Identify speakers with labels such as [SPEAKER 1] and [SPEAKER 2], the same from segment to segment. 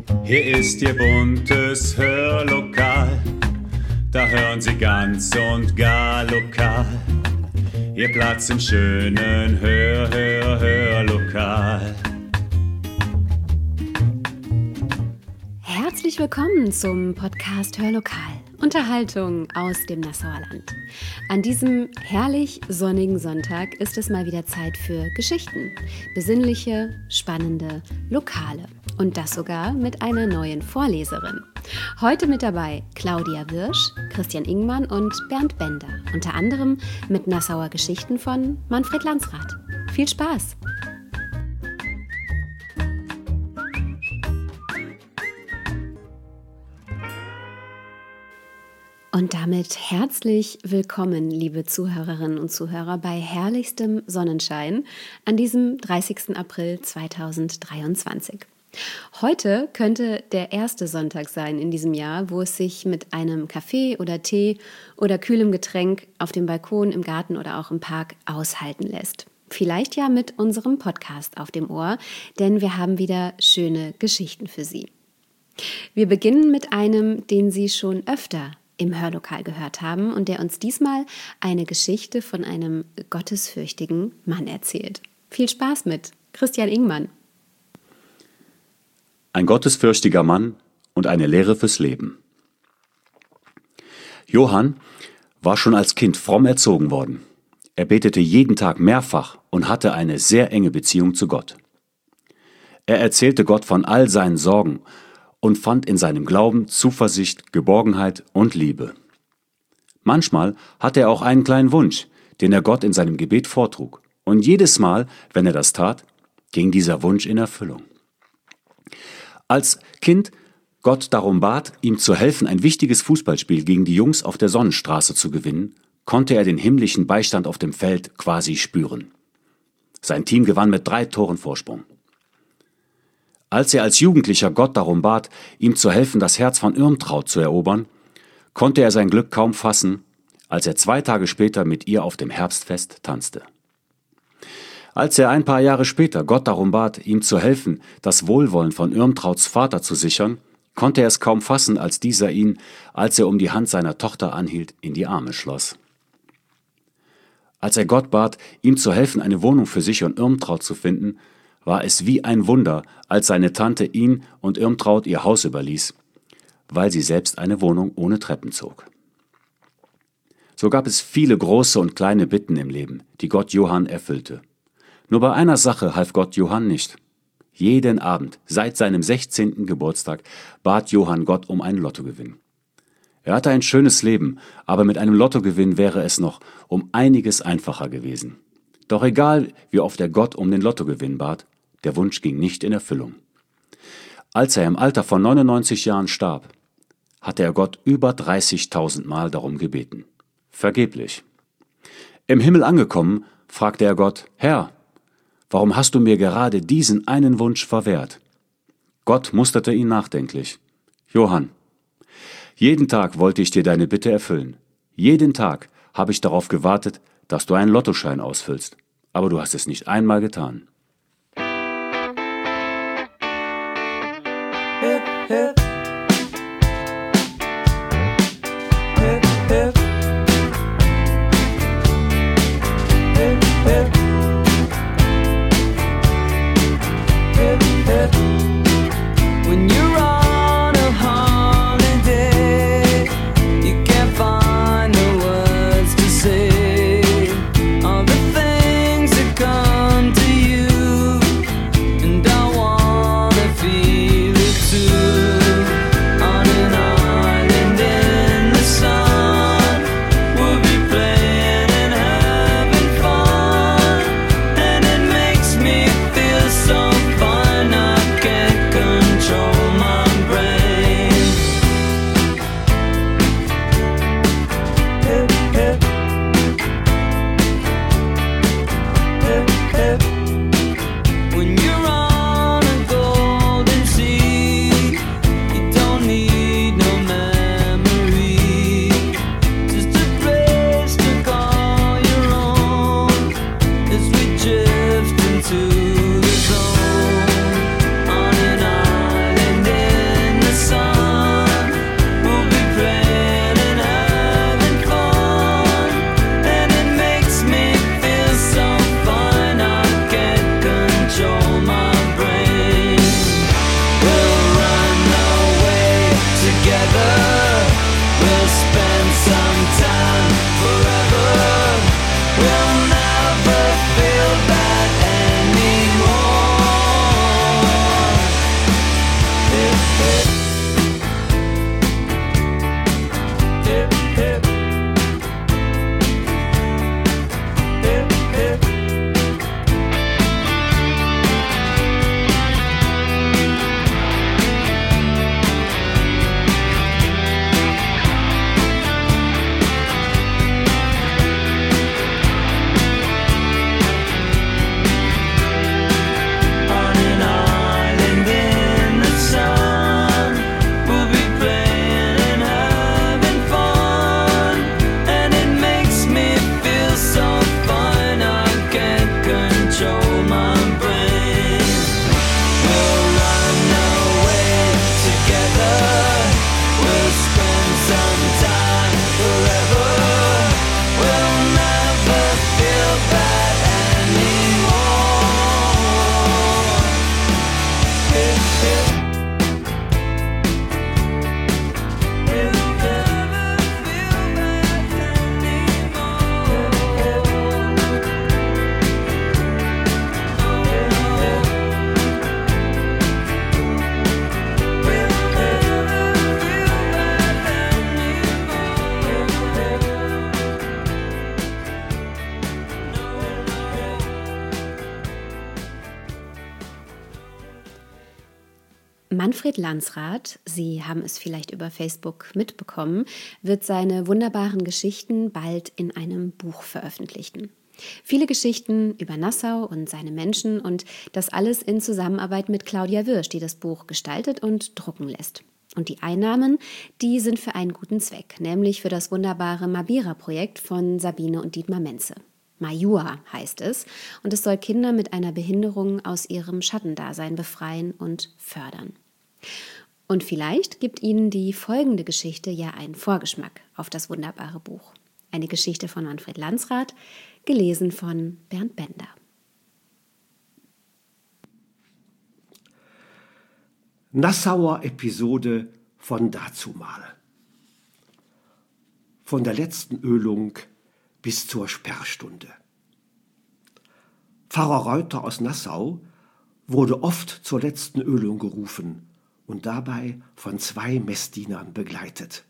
[SPEAKER 1] Hier ist Ihr buntes Hörlokal, da hören Sie ganz und gar lokal. Ihr Platz im schönen Hörlokal.
[SPEAKER 2] Herzlich willkommen zum Podcast Hörlokal. Unterhaltung aus dem Nassauer Land. An diesem herrlich sonnigen Sonntag ist es mal wieder Zeit für Geschichten. Besinnliche, spannende, lokale. Und das sogar mit einer neuen Vorleserin. Heute mit dabei Claudia Wirsch, Christian Ingmann und Bernd Bender. Unter anderem mit Nassauer Geschichten von Manfred Landsrath. Viel Spaß! Und damit herzlich willkommen, liebe Zuhörerinnen und Zuhörer, bei herrlichstem Sonnenschein an diesem 30. April 2023. Heute könnte der erste Sonntag sein in diesem Jahr, wo es sich mit einem Kaffee oder Tee oder kühlem Getränk auf dem Balkon, im Garten oder auch im Park aushalten lässt. Vielleicht ja mit unserem Podcast auf dem Ohr, denn wir haben wieder schöne Geschichten für Sie. Wir beginnen mit einem, den Sie schon öfter im Hörlokal gehört haben und der uns diesmal eine Geschichte von einem gottesfürchtigen Mann erzählt. Viel Spaß mit Christian Ingmann.
[SPEAKER 3] Ein gottesfürchtiger Mann und eine Lehre fürs Leben. Johann war schon als Kind fromm erzogen worden. Er betete jeden Tag mehrfach und hatte eine sehr enge Beziehung zu Gott. Er erzählte Gott von all seinen Sorgen und fand in seinem Glauben Zuversicht, Geborgenheit und Liebe. Manchmal hatte er auch einen kleinen Wunsch, den er Gott in seinem Gebet vortrug. Und jedes Mal, wenn er das tat, ging dieser Wunsch in Erfüllung. Als Kind Gott darum bat, ihm zu helfen, ein wichtiges Fußballspiel gegen die Jungs auf der Sonnenstraße zu gewinnen, konnte er den himmlischen Beistand auf dem Feld quasi spüren. Sein Team gewann mit 3 Toren Vorsprung. Als er als Jugendlicher Gott darum bat, ihm zu helfen, das Herz von Irmtraut zu erobern, konnte er sein Glück kaum fassen, als er 2 Tage später mit ihr auf dem Herbstfest tanzte. Als er ein paar Jahre später Gott darum bat, ihm zu helfen, das Wohlwollen von Irmtrauts Vater zu sichern, konnte er es kaum fassen, als dieser ihn, als er um die Hand seiner Tochter anhielt, in die Arme schloss. Als er Gott bat, ihm zu helfen, eine Wohnung für sich und Irmtraut zu finden, war es wie ein Wunder, als seine Tante ihn und Irmtraut ihr Haus überließ, weil sie selbst eine Wohnung ohne Treppen zog. So gab es viele große und kleine Bitten im Leben, die Gott Johann erfüllte. Nur bei einer Sache half Gott Johann nicht. Jeden Abend, seit seinem 16. Geburtstag, bat Johann Gott um einen Lottogewinn. Er hatte ein schönes Leben, aber mit einem Lottogewinn wäre es noch um einiges einfacher gewesen. Doch egal, wie oft er Gott um den Lottogewinn bat, der Wunsch ging nicht in Erfüllung. Als er im Alter von 99 Jahren starb, hatte er Gott über 30.000 Mal darum gebeten. Vergeblich. Im Himmel angekommen, fragte er Gott: Herr, warum hast du mir gerade diesen einen Wunsch verwehrt? Gott musterte ihn nachdenklich. Johann, jeden Tag wollte ich dir deine Bitte erfüllen. Jeden Tag habe ich darauf gewartet, dass du einen Lottoschein ausfüllst. Aber du hast es nicht einmal getan.
[SPEAKER 4] Hip, hip. Hip, hip. Hip, hip. Hip, hip. When you're on a holiday, you can't find the words to say all the things that come to you, and I wanna feel it too.
[SPEAKER 2] Manfred Landsrath, Sie haben es vielleicht über Facebook mitbekommen, wird seine wunderbaren Geschichten bald in einem Buch veröffentlichen. Viele Geschichten über Nassau und seine Menschen und das alles in Zusammenarbeit mit Claudia Wirsch, die das Buch gestaltet und drucken lässt. Und die Einnahmen, die sind für einen guten Zweck, nämlich für das wunderbare Mabira-Projekt von Sabine und Dietmar Menze. Majua heißt es und es soll Kinder mit einer Behinderung aus ihrem Schattendasein befreien und fördern. Und vielleicht gibt Ihnen die folgende Geschichte ja einen Vorgeschmack auf das wunderbare Buch. Eine Geschichte von Manfred Landsrath, gelesen von Bernd Bender.
[SPEAKER 5] Nassauer Episode von dazumal. Von der letzten Ölung bis zur Sperrstunde. Pfarrer Reuter aus Nassau wurde oft zur letzten Ölung gerufen und dabei von 2 Messdienern begleitet.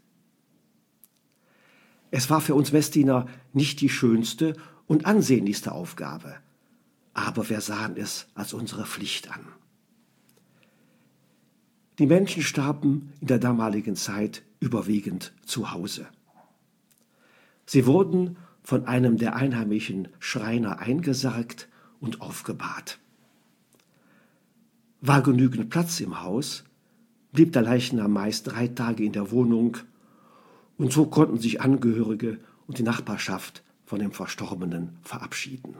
[SPEAKER 5] Es war für uns Messdiener nicht die schönste und ansehnlichste Aufgabe, aber wir sahen es als unsere Pflicht an. Die Menschen starben in der damaligen Zeit überwiegend zu Hause. Sie wurden von einem der einheimischen Schreiner eingesargt und aufgebahrt. War genügend Platz im Haus, blieb der Leichnam meist 3 Tage in der Wohnung und so konnten sich Angehörige und die Nachbarschaft von dem Verstorbenen verabschieden.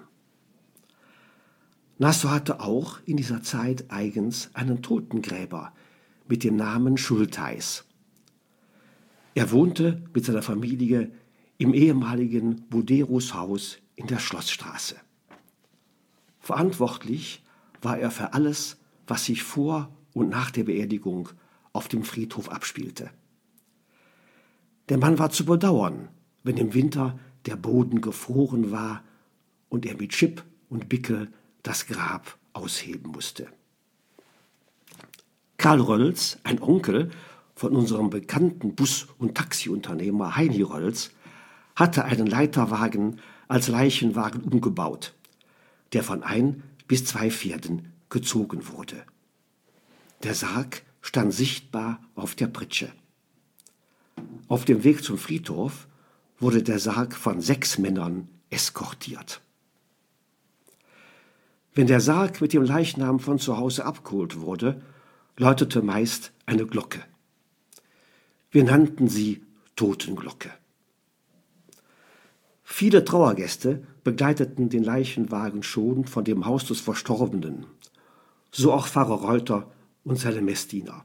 [SPEAKER 5] Nassau hatte auch in dieser Zeit eigens einen Totengräber mit dem Namen Schultheis. Er wohnte mit seiner Familie im ehemaligen Buderus Haus in der Schlossstraße. Verantwortlich war er für alles, was sich vor und nach der Beerdigung auf dem Friedhof abspielte. Der Mann war zu bedauern, wenn im Winter der Boden gefroren war und er mit Schipp und Bickel das Grab ausheben musste. Karl Rölz, ein Onkel von unserem bekannten Bus- und Taxiunternehmer Heini Rölz, hatte einen Leiterwagen als Leichenwagen umgebaut, der von 1 bis 2 Pferden gezogen wurde. Der Sarg stand sichtbar auf der Pritsche. Auf dem Weg zum Friedhof wurde der Sarg von 6 Männern eskortiert. Wenn der Sarg mit dem Leichnam von zu Hause abgeholt wurde, läutete meist eine Glocke. Wir nannten sie Totenglocke. Viele Trauergäste begleiteten den Leichenwagen schon von dem Haus des Verstorbenen, so auch Pfarrer Reuter und seine Messdiener.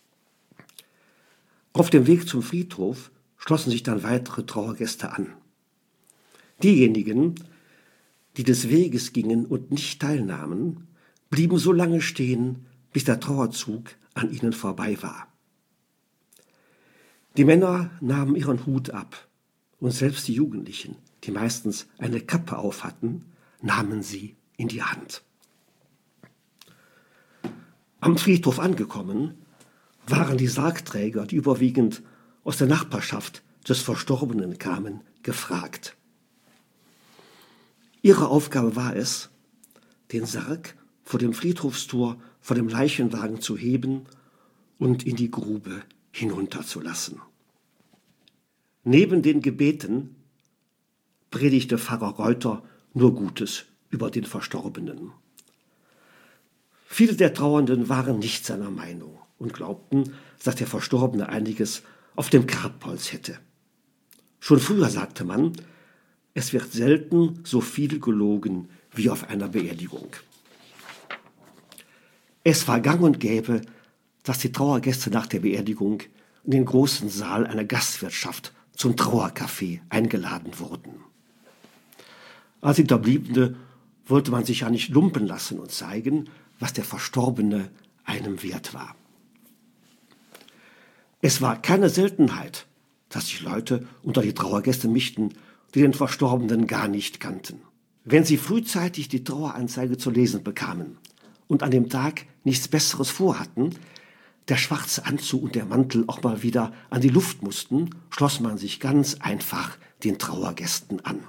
[SPEAKER 5] Auf dem Weg zum Friedhof schlossen sich dann weitere Trauergäste an. Diejenigen, die des Weges gingen und nicht teilnahmen, blieben so lange stehen, bis der Trauerzug an ihnen vorbei war. Die Männer nahmen ihren Hut ab und selbst die Jugendlichen, die meistens eine Kappe auf hatten, nahmen sie in die Hand. Am Friedhof angekommen, waren die Sargträger, die überwiegend aus der Nachbarschaft des Verstorbenen kamen, gefragt. Ihre Aufgabe war es, den Sarg vor dem Friedhofstor vor dem Leichenwagen zu heben und in die Grube hinunterzulassen. Neben den Gebeten predigte Pfarrer Reuter nur Gutes über den Verstorbenen. Viele der Trauernden waren nicht seiner Meinung und glaubten, dass der Verstorbene einiges auf dem Kerbholz hätte. Schon früher sagte man, es wird selten so viel gelogen wie auf einer Beerdigung. Es war gang und gäbe, dass die Trauergäste nach der Beerdigung in den großen Saal einer Gastwirtschaft zum Trauercafé eingeladen wurden. Als Hinterbliebene wollte man sich ja nicht lumpen lassen und zeigen, was der Verstorbene einem wert war. Es war keine Seltenheit, dass sich Leute unter die Trauergäste mischten, die den Verstorbenen gar nicht kannten. Wenn sie frühzeitig die Traueranzeige zu lesen bekamen und an dem Tag nichts Besseres vorhatten, der schwarze Anzug und der Mantel auch mal wieder an die Luft mussten, schloss man sich ganz einfach den Trauergästen an.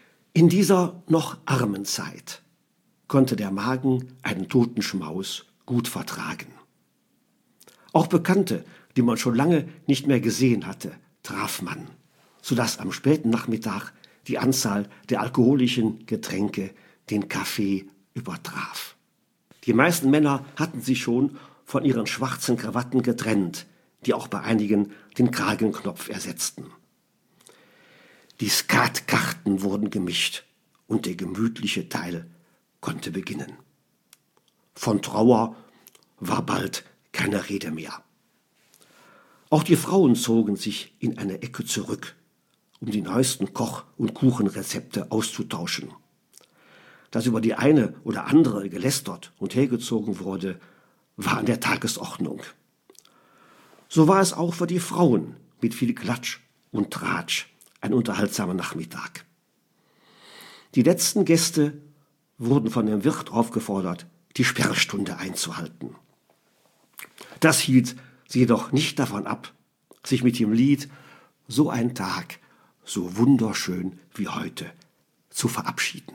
[SPEAKER 5] In dieser noch armen Zeit konnte der Magen einen Totenschmaus gut vertragen. Auch Bekannte, die man schon lange nicht mehr gesehen hatte, traf man, sodass am späten Nachmittag die Anzahl der alkoholischen Getränke den Kaffee übertraf. Die meisten Männer hatten sich schon von ihren schwarzen Krawatten getrennt, die auch bei einigen den Kragenknopf ersetzten. Die Skatkarten wurden gemischt und der gemütliche Teil konnte beginnen. Von Trauer war bald keine Rede mehr. Auch die Frauen zogen sich in eine Ecke zurück, um die neuesten Koch- und Kuchenrezepte auszutauschen. Dass über die eine oder andere gelästert und hergezogen wurde, war an der Tagesordnung. So war es auch für die Frauen mit viel Klatsch und Tratsch ein unterhaltsamer Nachmittag. Die letzten Gäste wurden von dem Wirt aufgefordert, die Sperrstunde einzuhalten. Das hielt sie jedoch nicht davon ab, sich mit dem Lied »So ein Tag, so wunderschön wie heute« zu verabschieden.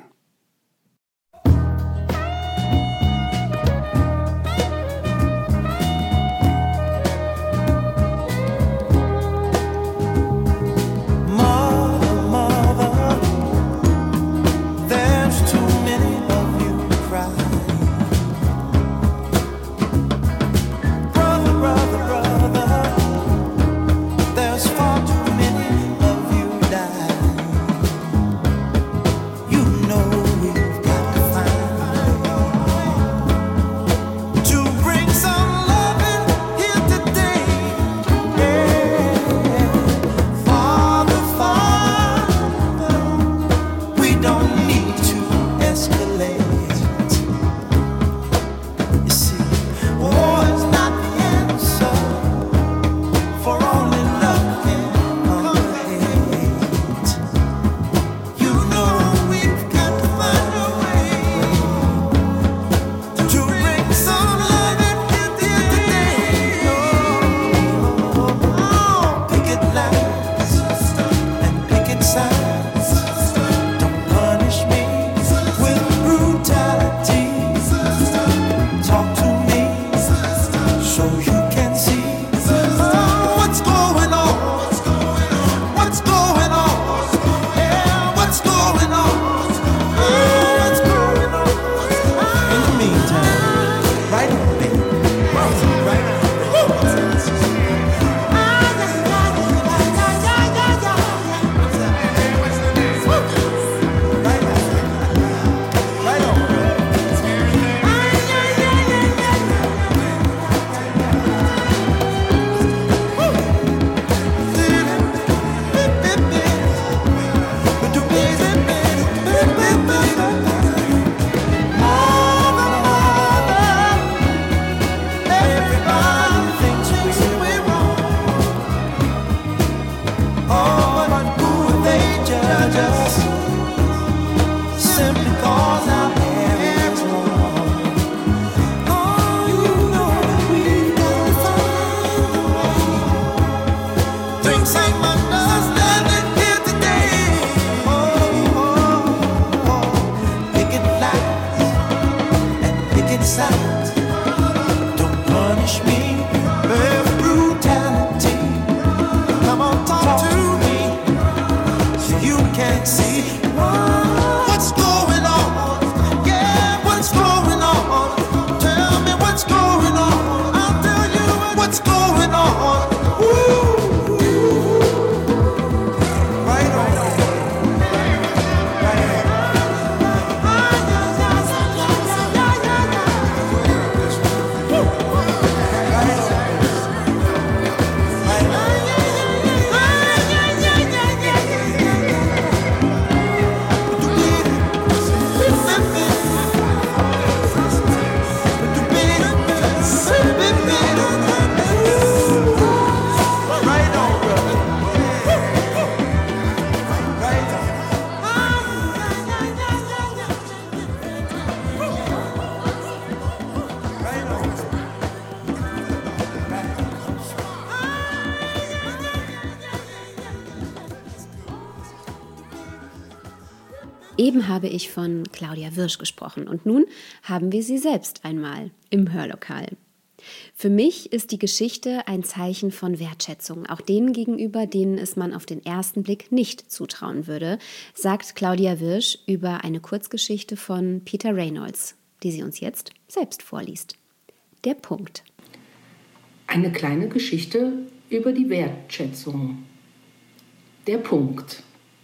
[SPEAKER 2] Eben habe ich von Claudia Wirsch gesprochen und nun haben wir sie selbst einmal im Hörlokal. Für mich ist die Geschichte ein Zeichen von Wertschätzung, auch denen gegenüber, denen es man auf den ersten Blick nicht zutrauen würde, sagt Claudia Wirsch über eine Kurzgeschichte von Peter Reynolds, die sie uns jetzt selbst vorliest. Der Punkt.
[SPEAKER 6] Eine kleine Geschichte über die Wertschätzung. Der Punkt.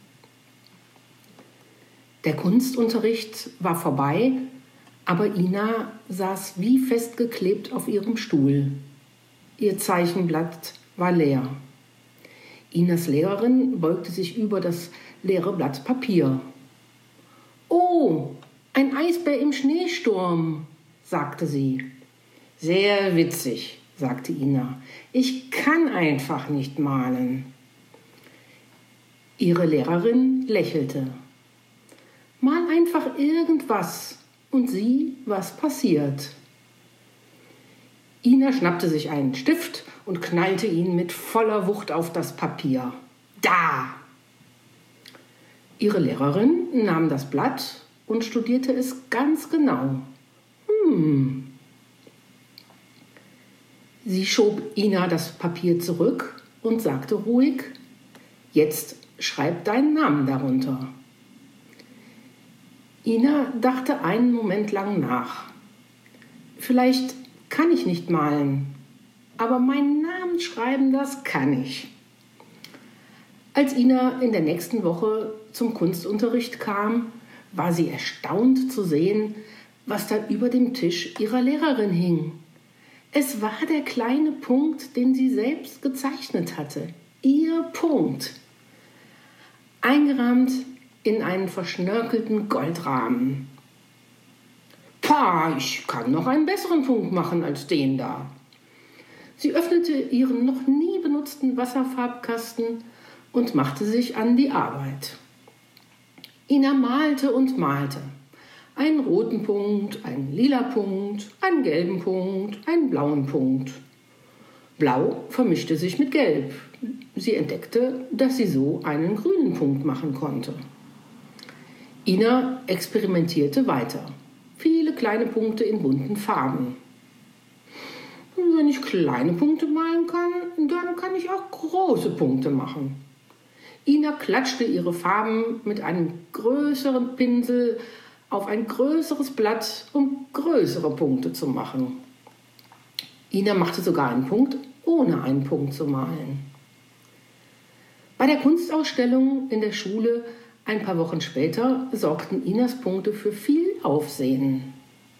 [SPEAKER 6] Der Kunstunterricht war vorbei, aber Ina saß wie festgeklebt auf ihrem Stuhl. Ihr Zeichenblatt war leer. Inas Lehrerin beugte sich über das leere Blatt Papier. »Oh, ein Eisbär im Schneesturm«, sagte sie. »Sehr witzig«, sagte Ina. »Ich kann einfach nicht malen.« Ihre Lehrerin lächelte. »Mal einfach irgendwas und sieh, was passiert.« Ina schnappte sich einen Stift und knallte ihn mit voller Wucht auf das Papier. Da! Ihre Lehrerin nahm das Blatt und studierte es ganz genau. Sie schob Ina das Papier zurück und sagte ruhig: »Jetzt schreib deinen Namen darunter.« Ina dachte einen Moment lang nach. »Vielleicht kann ich nicht malen, aber meinen Namen schreiben, das kann ich.« Als Ina in der nächsten Woche zum Kunstunterricht kam, war sie erstaunt zu sehen, was da über dem Tisch ihrer Lehrerin hing. Es war der kleine Punkt, den sie selbst gezeichnet hatte. Ihr Punkt. Eingerahmt in einen verschnörkelten Goldrahmen. »Pah, ich kann noch einen besseren Punkt machen als den da.« Sie öffnete ihren noch nie benutzten Wasserfarbkasten und machte sich an die Arbeit. Ina malte und malte. Einen roten Punkt, einen lila Punkt, einen gelben Punkt, einen blauen Punkt. Blau vermischte sich mit Gelb. Sie entdeckte, dass sie so einen grünen Punkt machen konnte. Ina experimentierte weiter. Viele kleine Punkte in bunten Farben. Wenn ich kleine Punkte malen kann, dann kann ich auch große Punkte machen. Ina klatschte ihre Farben mit einem größeren Pinsel auf ein größeres Blatt, um größere Punkte zu machen. Ina machte sogar einen Punkt, ohne einen Punkt zu malen. Bei der Kunstausstellung in der Schule ein paar Wochen später sorgten Inas Punkte für viel Aufsehen.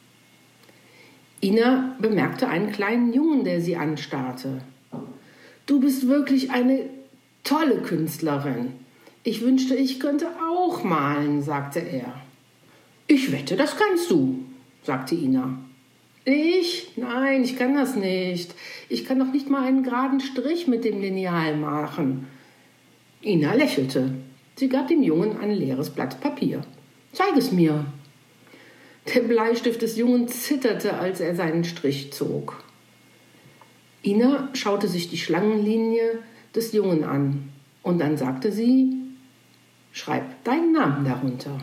[SPEAKER 6] Ina bemerkte einen kleinen Jungen, der sie anstarrte. »Du bist wirklich eine tolle Künstlerin. Ich wünschte, ich könnte auch malen«, sagte er. »Ich wette, das kannst du«, sagte Ina. »Ich? Nein, ich kann das nicht. Ich kann doch nicht mal einen geraden Strich mit dem Lineal machen.« Ina lächelte. Sie gab dem Jungen ein leeres Blatt Papier. »Zeig es mir.« Der Bleistift des Jungen zitterte, als er seinen Strich zog. Ina schaute sich die Schlangenlinie des Jungen an und dann sagte sie: »Schreib deinen Namen darunter.«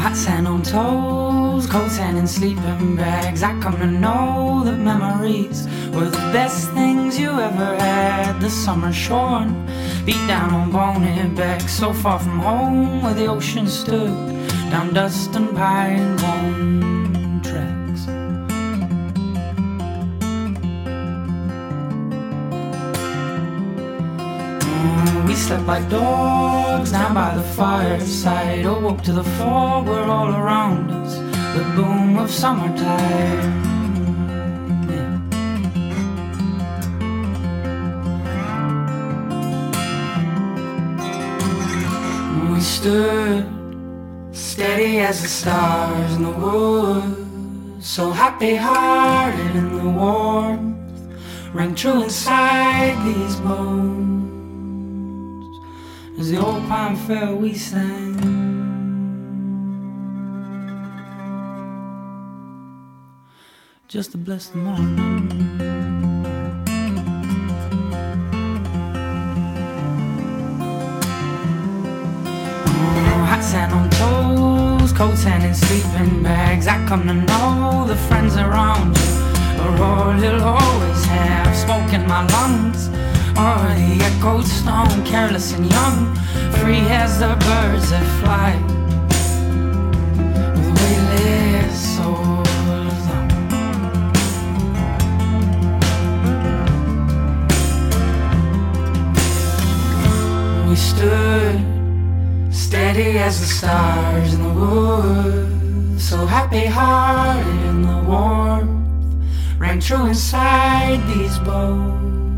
[SPEAKER 4] hot sand on toes, cold sand in sleeping bags. I come to know that memories were the best things you ever had. The summer shorn, beat down on bonehead back, so far from home where the ocean stood, down dust and pine bone tracks. We slept like dogs down by the fireside, awoke to the fog were all around us, the boom of summertime. Yeah. We stood steady as the stars in the woods, so happy-hearted in the warmth rang true inside these bones. As the old pine fell, we sang. Just to bless the morning. Oh, hot sand on toes, cold sand in sleeping bags. I come to know the friends around you are all you'll always have. Smoke in my lungs, or the echoed stone, careless and young, free as the birds that fly, with weightless souls. We stood steady as the stars in the woods, so happy-hearted in the warmth rang true inside these bones.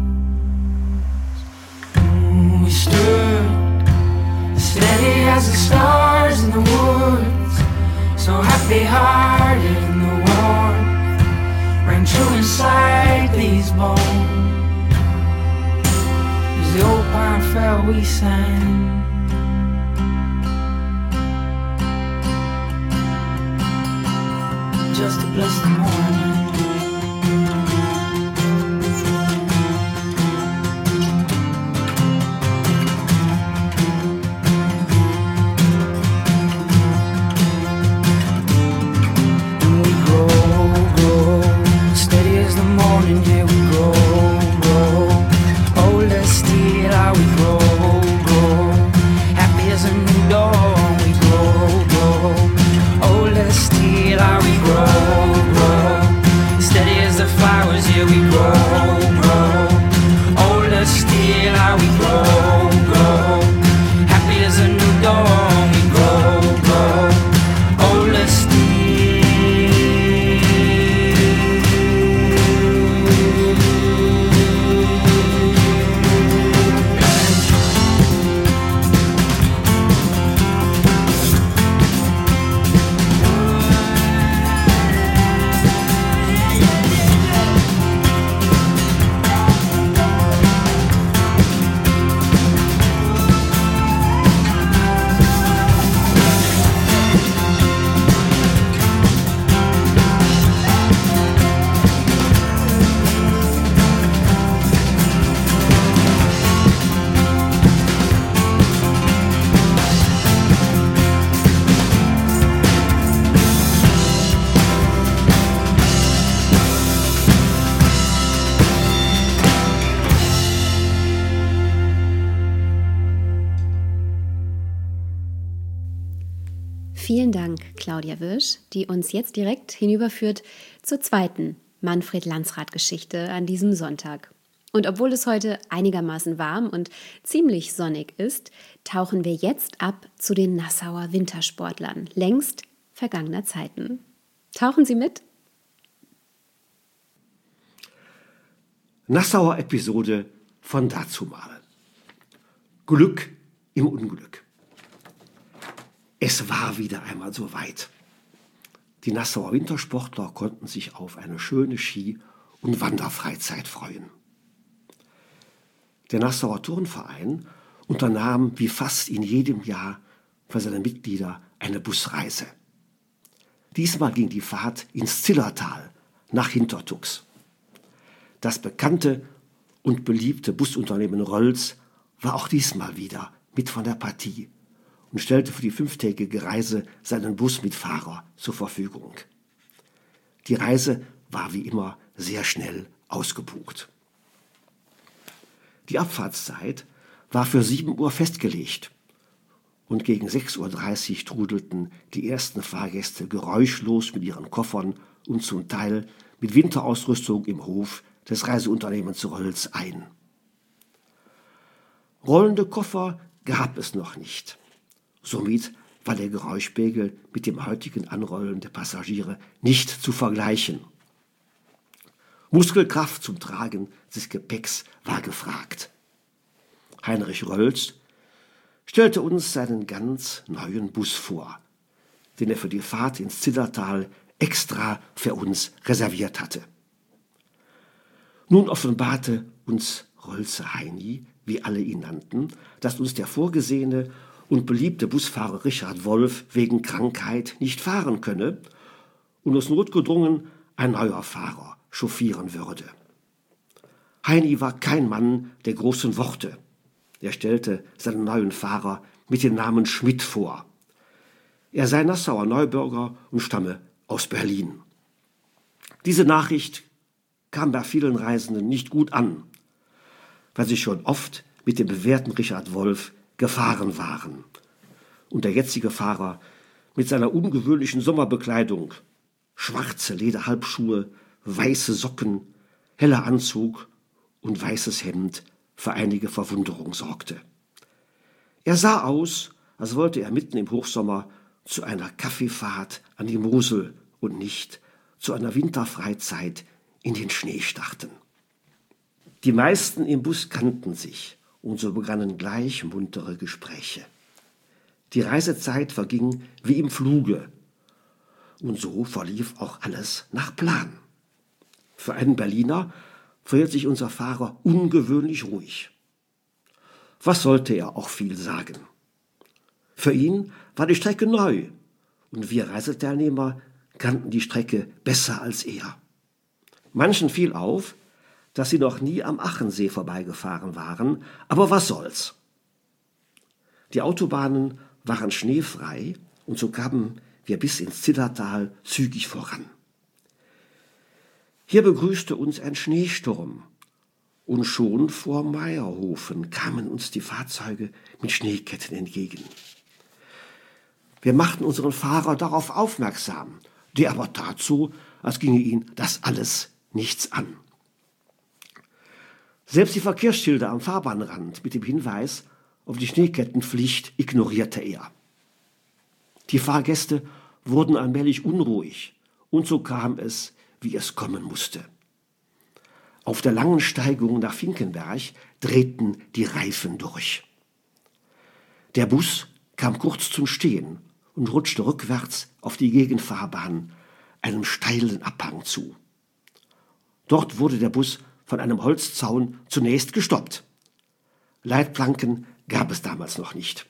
[SPEAKER 4] We stood steady as the stars in the woods, so happy-hearted in the warmth rang true inside these bones. As the old pine fell, we sang. Just to bless the morning.
[SPEAKER 2] Vielen Dank, Claudia Wirsch, die uns jetzt direkt hinüberführt zur zweiten Manfred-Landsrat-Geschichte an diesem Sonntag. Und obwohl es heute einigermaßen warm und ziemlich sonnig ist, tauchen wir jetzt ab zu den Nassauer Wintersportlern längst vergangener Zeiten. Tauchen Sie mit?
[SPEAKER 5] Nassauer Episode von dazumalen. Glück im Unglück. Es war wieder einmal so weit. Die Nassauer Wintersportler konnten sich auf eine schöne Ski- und Wanderfreizeit freuen. Der Nassauer Turnverein unternahm wie fast in jedem Jahr für seine Mitglieder eine Busreise. Diesmal ging die Fahrt ins Zillertal nach Hintertux. Das bekannte und beliebte Busunternehmen Rölls war auch diesmal wieder mit von der Partie und stellte für die 5-tägige Reise seinen Bus mit Fahrer zur Verfügung. Die Reise war wie immer sehr schnell ausgebucht. Die Abfahrtszeit war für 7 Uhr festgelegt und gegen 6:30 Uhr trudelten die ersten Fahrgäste geräuschlos mit ihren Koffern und zum Teil mit Winterausrüstung im Hof des Reiseunternehmens Rölz ein. Rollende Koffer gab es noch nicht. Somit war der Geräuschpegel mit dem heutigen Anrollen der Passagiere nicht zu vergleichen. Muskelkraft zum Tragen des Gepäcks war gefragt. Heinrich Rölz stellte uns seinen ganz neuen Bus vor, den er für die Fahrt ins Zillertal extra für uns reserviert hatte. Nun offenbarte uns Rölzer Heini, wie alle ihn nannten, dass uns der vorgesehene und beliebte Busfahrer Richard Wolf wegen Krankheit nicht fahren könne und uns notgedrungen ein neuer Fahrer chauffieren würde. Heini war kein Mann der großen Worte. Er stellte seinen neuen Fahrer mit dem Namen Schmidt vor. Er sei Nassauer Neubürger und stamme aus Berlin. Diese Nachricht kam bei vielen Reisenden nicht gut an, weil sie schon oft mit dem bewährten Richard Wolf gefahren waren. Und der jetzige Fahrer mit seiner ungewöhnlichen Sommerbekleidung, schwarze Lederhalbschuhe, weiße Socken, heller Anzug und weißes Hemd für einige Verwunderung sorgte. Er sah aus, als wollte er mitten im Hochsommer zu einer Kaffeefahrt an die Mosel und nicht zu einer Winterfreizeit in den Schnee starten. Die meisten im Bus kannten sich und so begannen gleich muntere Gespräche. Die Reisezeit verging wie im Fluge und so verlief auch alles nach Plan. Für einen Berliner verhielt sich unser Fahrer ungewöhnlich ruhig. Was sollte er auch viel sagen? Für ihn war die Strecke neu und wir Reiseteilnehmer kannten die Strecke besser als er. Manchen fiel auf, dass sie noch nie am Achensee vorbeigefahren waren, aber was soll's? Die Autobahnen waren schneefrei und so kamen wir bis ins Zillertal zügig voran. Hier begrüßte uns ein Schneesturm und schon vor Meierhofen kamen uns die Fahrzeuge mit Schneeketten entgegen. Wir machten unseren Fahrer darauf aufmerksam, der aber tat so, als ginge ihn das alles nichts an. Selbst die Verkehrsschilder am Fahrbahnrand mit dem Hinweis auf die Schneekettenpflicht ignorierte er. Die Fahrgäste wurden allmählich unruhig und so kam es, wie es kommen musste. Auf der langen Steigung nach Finkenberg drehten die Reifen durch. Der Bus kam kurz zum Stehen und rutschte rückwärts auf die Gegenfahrbahn, einem steilen Abhang zu. Dort wurde der Bus von einem Holzzaun zunächst gestoppt. Leitplanken gab es damals noch nicht.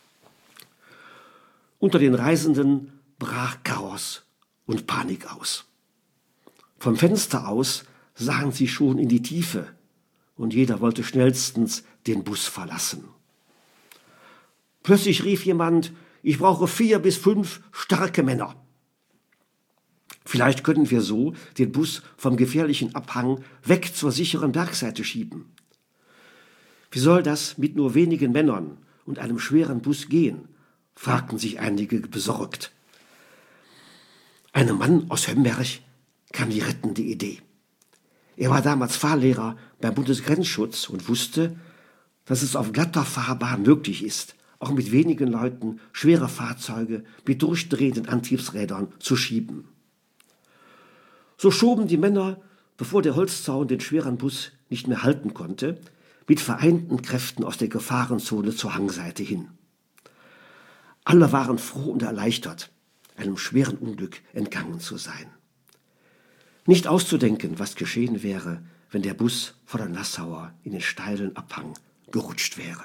[SPEAKER 5] Unter den Reisenden brach Chaos und Panik aus. Vom Fenster aus sahen sie schon in die Tiefe und jeder wollte schnellstens den Bus verlassen. Plötzlich rief jemand: Ich brauche 4 bis 5 starke Männer. Vielleicht können wir so den Bus vom gefährlichen Abhang weg zur sicheren Bergseite schieben. Wie soll das mit nur wenigen Männern und einem schweren Bus gehen? Fragten sich einige besorgt. Einem Mann aus Hömberg kam die rettende Idee. Er war damals Fahrlehrer beim Bundesgrenzschutz und wusste, dass es auf glatter Fahrbahn möglich ist, auch mit wenigen Leuten schwere Fahrzeuge mit durchdrehenden Antriebsrädern zu schieben. So schoben die Männer, bevor der Holzzaun den schweren Bus nicht mehr halten konnte, mit vereinten Kräften aus der Gefahrenzone zur Hangseite hin. Alle waren froh und erleichtert, einem schweren Unglück entgangen zu sein. Nicht auszudenken, was geschehen wäre, wenn der Bus vor der Nassauer in den steilen Abhang gerutscht wäre.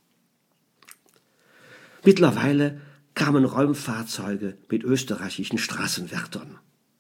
[SPEAKER 5] Mittlerweile kamen Räumfahrzeuge mit österreichischen Straßenwärtern.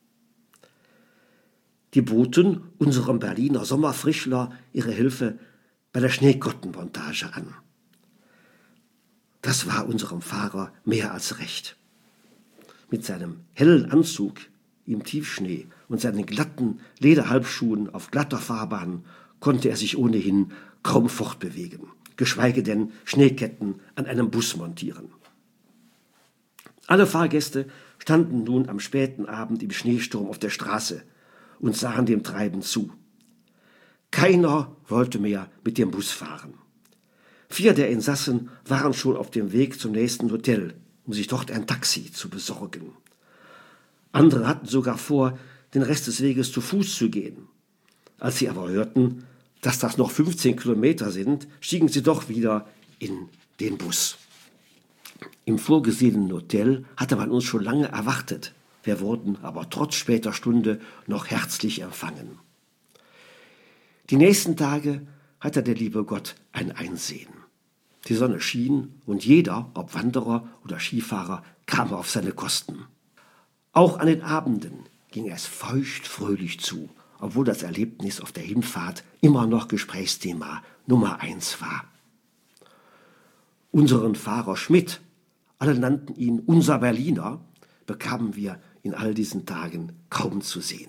[SPEAKER 5] Die boten unserem Berliner Sommerfrischler ihre Hilfe bei der Schneekottenmontage an. Das war unserem Fahrer mehr als recht. Mit seinem hellen Anzug im Tiefschnee und seinen glatten Lederhalbschuhen auf glatter Fahrbahn konnte er sich ohnehin kaum fortbewegen, geschweige denn Schneeketten an einem Bus montieren. Alle Fahrgäste standen nun am späten Abend im Schneesturm auf der Straße und sahen dem Treiben zu. Keiner wollte mehr mit dem Bus fahren. 4 der Insassen waren schon auf dem Weg zum nächsten Hotel, um sich dort ein Taxi zu besorgen. Andere hatten sogar vor, den Rest des Weges zu Fuß zu gehen. Als sie aber hörten, dass das noch 15 Kilometer sind, stiegen sie doch wieder in den Bus. Im vorgesehenen Hotel hatte man uns schon lange erwartet. Wir wurden aber trotz später Stunde noch herzlich empfangen. Die nächsten Tage hatte der liebe Gott ein Einsehen. Die Sonne schien und jeder, ob Wanderer oder Skifahrer, kam auf seine Kosten. Auch an den Abenden ging es feucht-fröhlich zu, obwohl das Erlebnis auf der Hinfahrt immer noch Gesprächsthema Nummer 1 war. Unseren Fahrer Schmidt, alle nannten ihn unser Berliner, bekamen wir in all diesen Tagen kaum zu sehen.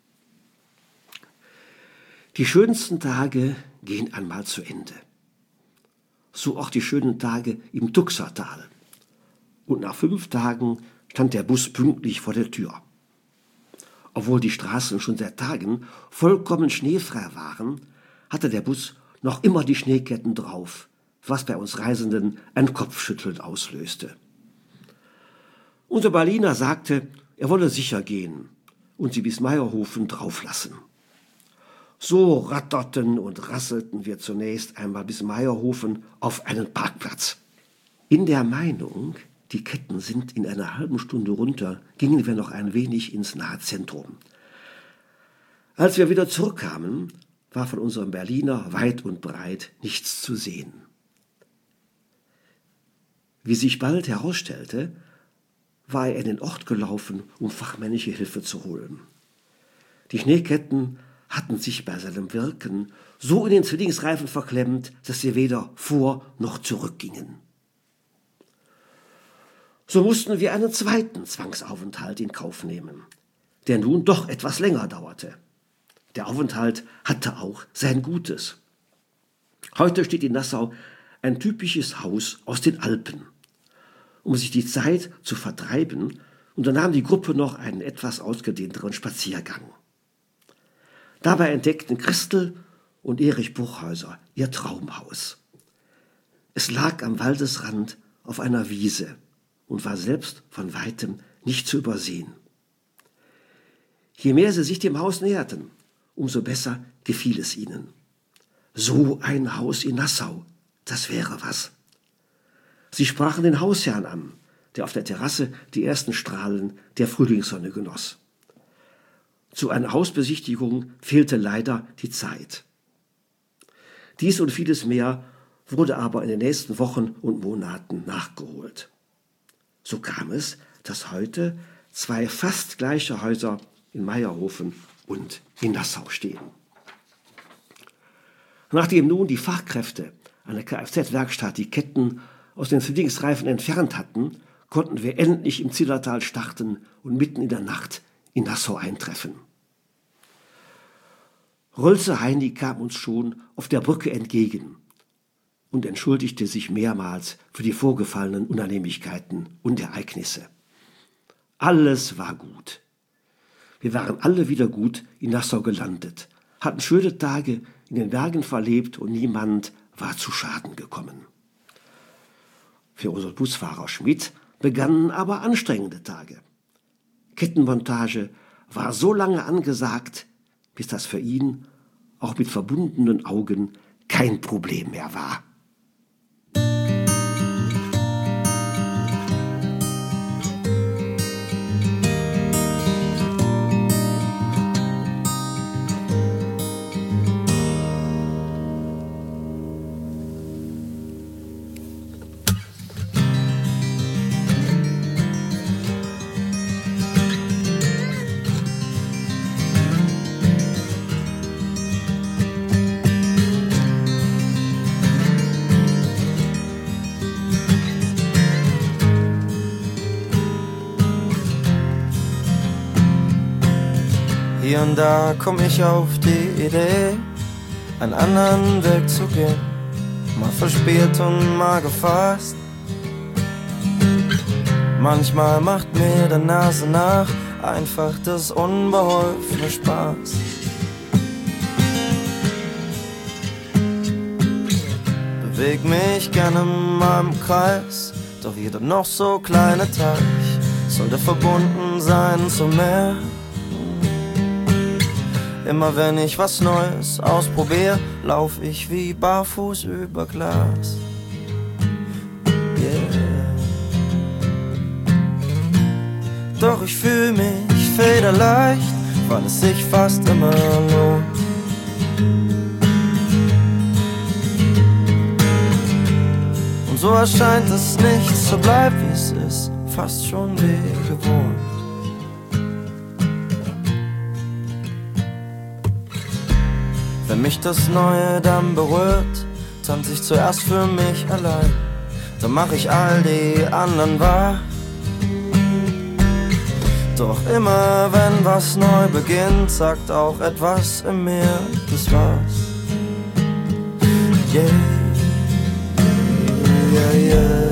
[SPEAKER 5] Die schönsten Tage gehen einmal zu Ende. So auch die schönen Tage im Tuxertal. Und nach 5 Tagen stand der Bus pünktlich vor der Tür. Obwohl die Straßen schon seit Tagen vollkommen schneefrei waren, hatte der Bus noch immer die Schneeketten drauf, was bei uns Reisenden ein Kopfschütteln auslöste. Unser Berliner sagte, er wolle sicher gehen und sie bis Meierhofen drauflassen. So ratterten und rasselten wir zunächst einmal bis Meierhofen auf einen Parkplatz. In der Meinung, die Ketten sind in einer halben Stunde runter, gingen wir noch ein wenig ins nahe Zentrum. Als wir wieder zurückkamen, war von unserem Berliner weit und breit nichts zu sehen. Wie sich bald herausstellte, war er in den Ort gelaufen, um fachmännische Hilfe zu holen. Die Schneeketten hatten sich bei seinem Wirken so in den Zwillingsreifen verklemmt, dass sie weder vor noch zurück gingen. So mussten wir einen zweiten Zwangsaufenthalt in Kauf nehmen, der nun doch etwas länger dauerte. Der Aufenthalt hatte auch sein Gutes. Heute steht in Nassau ein typisches Haus aus den Alpen. Um sich die Zeit zu vertreiben, unternahm die Gruppe noch einen etwas ausgedehnteren Spaziergang. Dabei entdeckten Christel und Erich Buchhäuser ihr Traumhaus. Es lag am Waldesrand auf einer Wiese und war selbst von weitem nicht zu übersehen. Je mehr sie sich dem Haus näherten, umso besser gefiel es ihnen. So ein Haus in Nassau, das wäre was. Sie sprachen den Hausherrn an, der auf der Terrasse die ersten Strahlen der Frühlingssonne genoss. Zu einer Hausbesichtigung fehlte leider die Zeit. Dies und vieles mehr wurde aber in den nächsten Wochen und Monaten nachgeholt. So kam es, dass heute 2 fast gleiche Häuser in Meierhofen und in Nassau stehen. Nachdem nun die Fachkräfte an der Kfz-Werkstatt die Ketten aus den Zwillingsreifen entfernt hatten, konnten wir endlich im Zillertal starten und mitten in der Nacht in Nassau eintreffen. Rolze Heini kam uns schon auf der Brücke entgegen und entschuldigte sich mehrmals für die vorgefallenen Unannehmlichkeiten und Ereignisse. Alles war gut. Wir waren alle wieder gut in Nassau gelandet, hatten schöne Tage in den Bergen verlebt und niemand war zu Schaden gekommen. Für unseren Busfahrer Schmidt begannen aber anstrengende Tage. Kettenmontage war so lange angesagt, bis das für ihn auch mit verbundenen Augen kein Problem mehr war.
[SPEAKER 7] Hier und da komm ich auf die Idee, einen anderen Weg zu gehen. Mal verspielt und mal gefasst. Manchmal macht mir der Nase nach einfach das unbeholfene Spaß. Beweg mich gerne mal im Kreis, doch jeder noch so kleine Teich sollte verbunden sein zum Meer. Immer wenn ich was Neues ausprobiere, lauf ich wie barfuß über Glas. Yeah. Doch ich fühl mich federleicht, weil es sich fast immer lohnt. Und so erscheint es nichts, so bleibt wie es ist, fast schon wie gewohnt. Wenn mich das Neue dann berührt, tanze ich zuerst für mich allein. Dann mach ich all die anderen wahr. Doch immer wenn was neu beginnt, sagt auch etwas in mir, das war's. Yeah, yeah, yeah.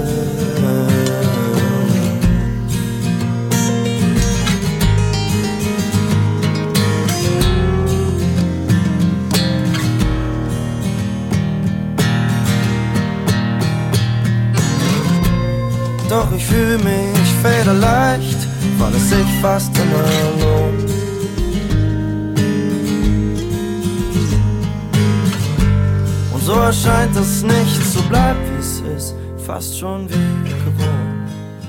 [SPEAKER 7] Doch ich fühl mich federleicht, weil es sich fast immer lohnt. Und so erscheint es nicht, so bleibt wie es ist, fast schon wie gewohnt.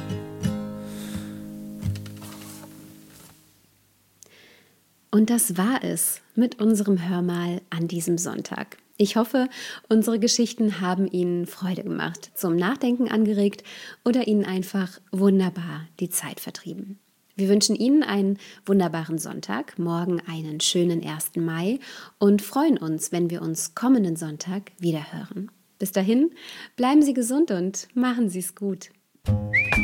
[SPEAKER 2] Und das war es mit unserem Hörmal an diesem Sonntag. Ich hoffe, unsere Geschichten haben Ihnen Freude gemacht, zum Nachdenken angeregt oder Ihnen einfach wunderbar die Zeit vertrieben. Wir wünschen Ihnen einen wunderbaren Sonntag, morgen einen schönen 1. Mai und freuen uns, wenn wir uns kommenden Sonntag wieder hören. Bis dahin, bleiben Sie gesund und machen Sie es gut.